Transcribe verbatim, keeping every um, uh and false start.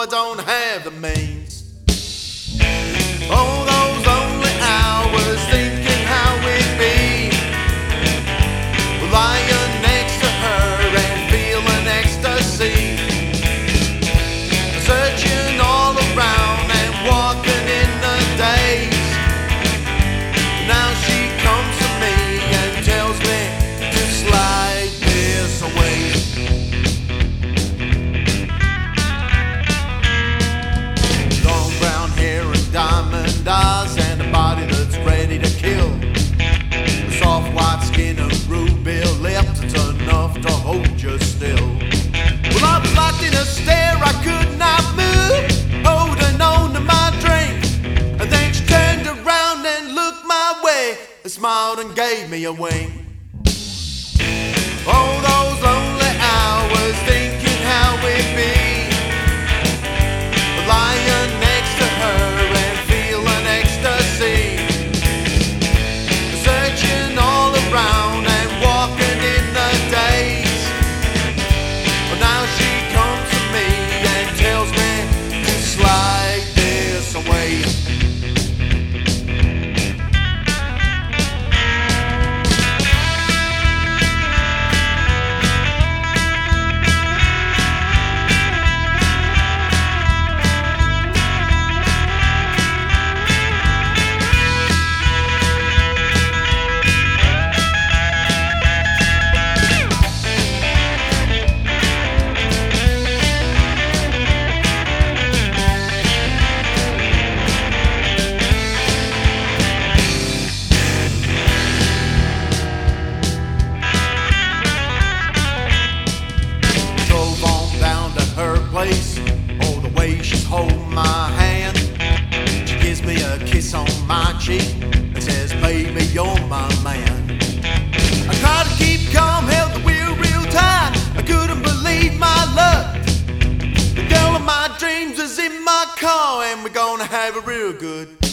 I don't have the means. All those lonely hours thinking how it'd be, lying next to her and feeling ecstasy, searching all around and walking in the days. Now she comes to me and tells me to slide this away. Long brown hair and diamond eyes and a body that's ready to kill. The soft white skin and ruby lips, it's enough to hold you still. Well, I was locked in a stare, I could not move, holding on to my drink. And then she turned around and looked my way, and smiled and gave me a wink. All those lonely hours thinking how it'd be, lying next to her and feeling ecstasy, searching all around and walking in the days. Well, now she comes to me and tells me to slide this away. Place. Oh, the way she's holding my hand, she gives me a kiss on my cheek and says, baby, you're my man. I tried to keep calm, held the wheel real tight, I couldn't believe my luck. The girl of my dreams is in my car and we're gonna have a real good